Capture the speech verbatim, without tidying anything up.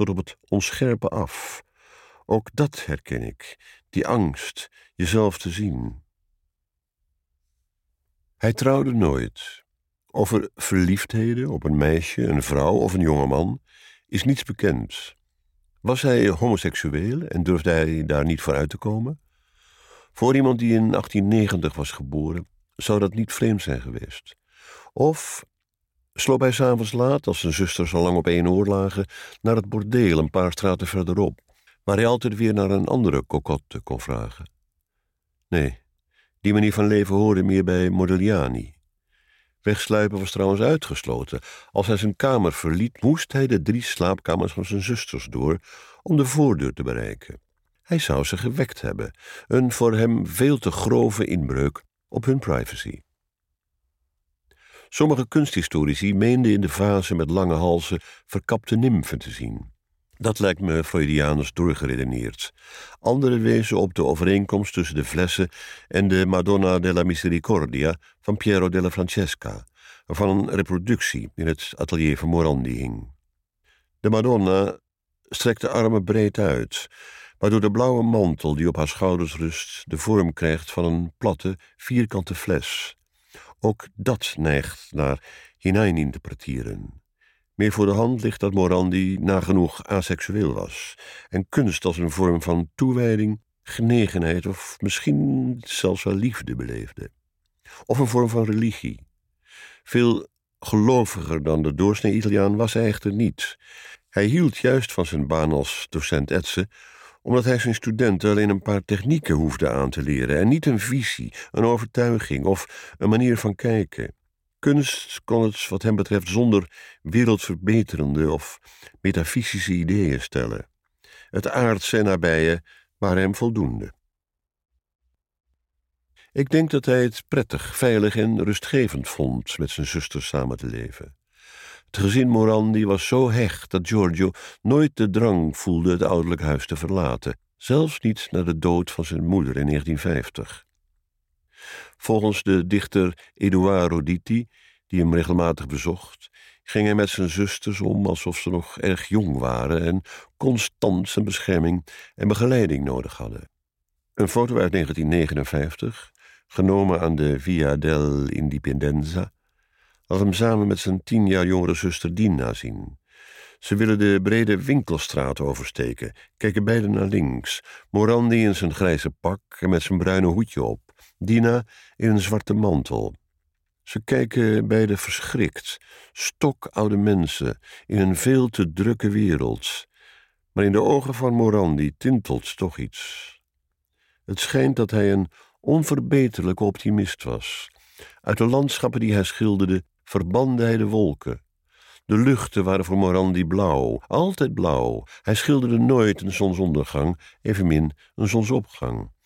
tot op het onscherpe af. Ook dat herken ik, die angst jezelf te zien. Hij trouwde nooit. Over verliefdheden op een meisje, een vrouw of een jongeman is niets bekend. Was hij homoseksueel en durfde hij daar niet voor uit te komen? Voor iemand die in achttien negentig was geboren, zou dat niet vreemd zijn geweest. Of sloop hij 's avonds laat, als zijn zusters al lang op één oor lagen, naar het bordeel een paar straten verderop, waar hij altijd weer naar een andere cocotte kon vragen. Nee, die manier van leven hoorde meer bij Modigliani. Wegsluipen was trouwens uitgesloten. Als hij zijn kamer verliet, moest hij de drie slaapkamers van zijn zusters door om de voordeur te bereiken. Hij zou ze gewekt hebben, een voor hem veel te grove inbreuk op hun privacy. Sommige kunsthistorici meenden in de vazen met lange halzen verkapte nimfen te zien. Dat lijkt me Freudianus doorgeredeneerd. Anderen wezen op de overeenkomst tussen de flessen en de Madonna della Misericordia van Piero della Francesca, waarvan een reproductie in het atelier van Morandi hing. De Madonna strekt de armen breed uit, waardoor de blauwe mantel die op haar schouders rust de vorm krijgt van een platte, vierkante fles. Ook dat neigt naar hineininterpreteren. Meer voor de hand ligt dat Morandi nagenoeg aseksueel was en kunst als een vorm van toewijding, genegenheid of misschien zelfs wel liefde beleefde. Of een vorm van religie. Veel geloviger dan de doorsnee Italiaan was hij echter niet. Hij hield juist van zijn baan als docent etsen, omdat hij zijn studenten alleen een paar technieken hoefde aan te leren en niet een visie, een overtuiging of een manier van kijken. Kunst kon het wat hem betreft zonder wereldverbeterende of metafysische ideeën stellen. Het aardse en nabije waren hem voldoende. Ik denk dat hij het prettig, veilig en rustgevend vond met zijn zusters samen te leven. Het gezin Morandi was zo hecht dat Giorgio nooit de drang voelde het ouderlijk huis te verlaten, zelfs niet na de dood van zijn moeder in negentien vijftig. Volgens de dichter Edoardo Ditti, die hem regelmatig bezocht, ging hij met zijn zusters om alsof ze nog erg jong waren en constant zijn bescherming en begeleiding nodig hadden. Een foto uit negentien negenenvijftig, genomen aan de Via dell'Indipendenza, laat hem samen met zijn tien jaar jongere zuster Dina zien. Ze willen de brede winkelstraat oversteken, kijken beiden naar links. Morandi in zijn grijze pak en met zijn bruine hoedje op. Dina in een zwarte mantel. Ze kijken beide verschrikt, stokoude mensen in een veel te drukke wereld. Maar in de ogen van Morandi tintelt toch iets. Het schijnt dat hij een onverbeterlijke optimist was. Uit de landschappen die hij schilderde verbande hij de wolken. De luchten waren voor Morandi blauw, altijd blauw. Hij schilderde nooit een zonsondergang, evenmin een zonsopgang.